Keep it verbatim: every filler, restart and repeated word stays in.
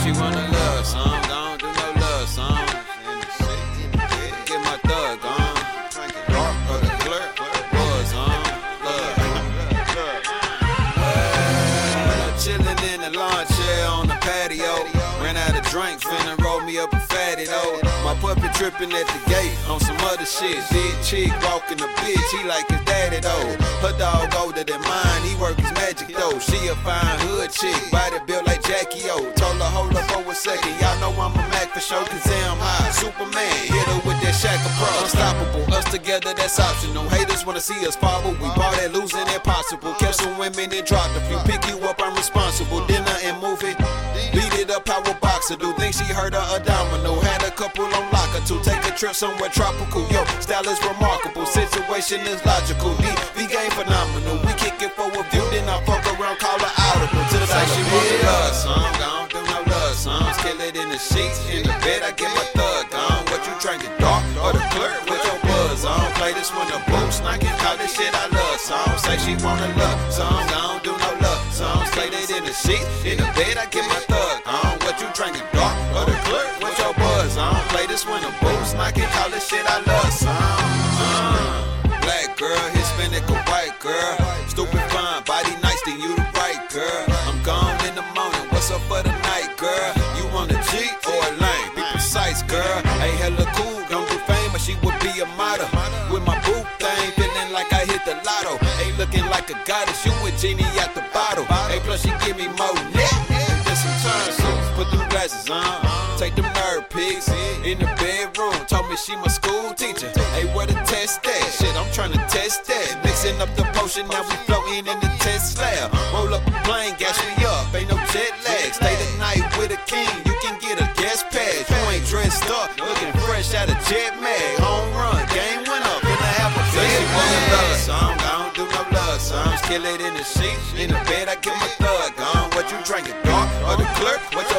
she wanna love song, don't do no love song. Get my thug on, dark or the clerk, buzz on, love. Chillin' in the lawn chair on the patio. Ran out of drink, finna roll me up a fatty though. My puppy trippin' at the gate on some other shit. Big chick walking a bitch, he like his daddy though. Her dog older than mine, he work his magic though. She a fine hood chick, body built like Jackie O. Told her hold up for a second, y'all know I'm a Mac for sure, cause I'm high. Superman, hit her with that Shaka Pro. Unstoppable, us together, that's optional. Haters wanna see us fall, but we bought that losing impossible. Kept some women and dropped a few. Pick you up, I'm responsible. Dinner and movie, beat it up, power boxer. Do think she heard her a domino. Had a couple on lock or two. Take a trip somewhere tropical. Yo, style is remarkable. Situation is logical. D V game phenomenal. We kick it for a view, then I fuck around, call her audible. To the side, she want a love song. I don't do no love songs. Kill it in the sheets. In the bed, I get my thug on. What you drinking, dark or the clerk with your buzz on? Play this one the boost. I can call this shit I love song. Say she want a love song. I don't do no love songs. Play it in the sheets. In the bed, I get my thug on. What you drinking, dark or the clerk with your buzz on? Play this one the boost. I can call this shit I love song. Uh, black girl, Hispanic or white girl. Stupid fine, body nice, then you the right girl. I'm gone in the morning, what's up for the night, girl? You want a G or a lane? Be precise, girl. Hey, hella cool, don't do fame, but she would be a model. With my boot thing, feeling like I hit the lotto. Hey, looking like a goddess, you a genie at the bottle. Hey, plus she give me more neck. Just some turnsuits, put them glasses on. Take them nerd pics in the bedroom. Told me she my school teacher. Hey, where the test at? Shit, I'm trying to test that. Mixing up the potion, now we floating in the test slab. Roll up a plane, gas me up, ain't no jet lag. Stay the night with a king, you can get a gas pass. You ain't dressed up, looking fresh out of jet mag. Home run, game winner, finna have a bed love song. I don't do no love songs. Kill it in the sheets, in the bed I get my thug on. What you drinking, dark or the clerk? What your